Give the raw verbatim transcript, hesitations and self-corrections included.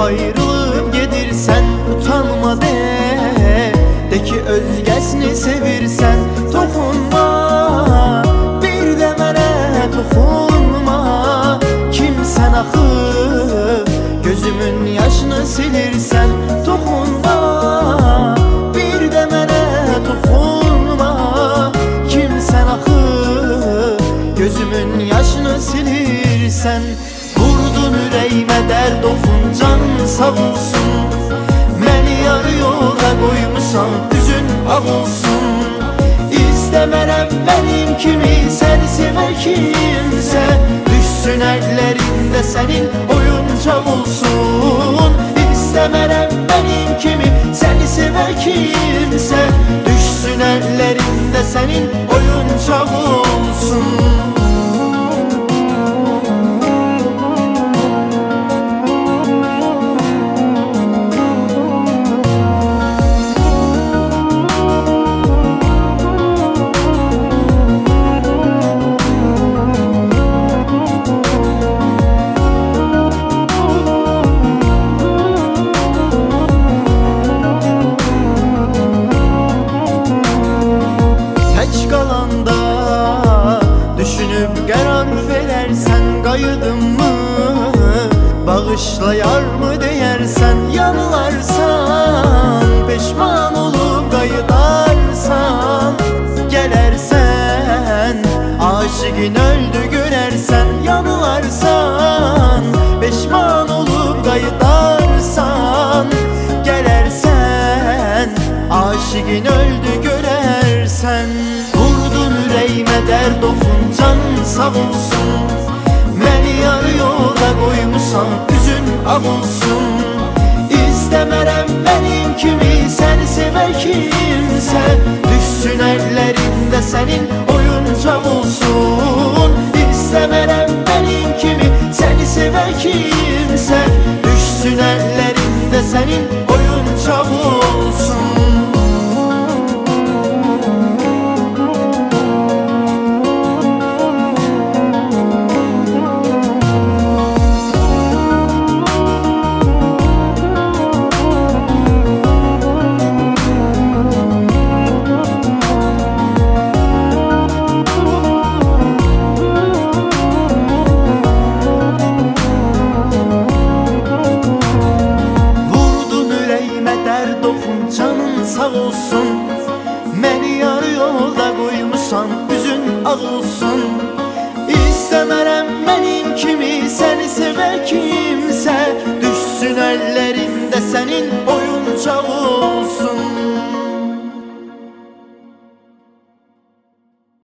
ayrılıp gedirsen utanma de. De ki özgesini sevirsen toxunma, bir de mənə toxunma. Kimsən axı gözümün yaşını silirsən toxunma, bir də mənə toxunma. Kimsən axı gözümün yaşını silirsən. Vurdun ürəyimə dərd oxun, can sağ olsun. Məni yarı yola qoymusan, üzün ağ olsun. İstəmərəm mənim kimi səni sevər kimsə, düşsün əllərində sənin oyuncaq olsun. İstəmərəm mənim kimi səni sevər kimsə, düşsün əllərində sənin oyuncaq olsun. Düşünüp qərar verərsən, qayıdın mı? Bağışlayar mı deyərsən, yanılarsan. Peşman olub qayıdarsan, gələrsən. Aşıqın öldü görərsən, yanılarsan. Peşman olub qayıdarsan, gələrsən. Aşıqın öldü görərsən. Vurdun ürəyimə dərd oxun, can sağ olsun. Məni yarı yola qoymusan, üzün ağ olsun. İstəmərəm mənim kimi səni sevər kimsə, düşsün əllərində sənin oyuncaq olsun. İstəmərəm mənim kimi səni sevər kimsə, düşsün əllərində sənin oyuncaq olsun. Canın sağ olsun. Məni yarı yolda qoymusan, üzün ağ olsun. İstəmərəm mənim kimi səni sevər kimsə, düşsün əllərində sənin o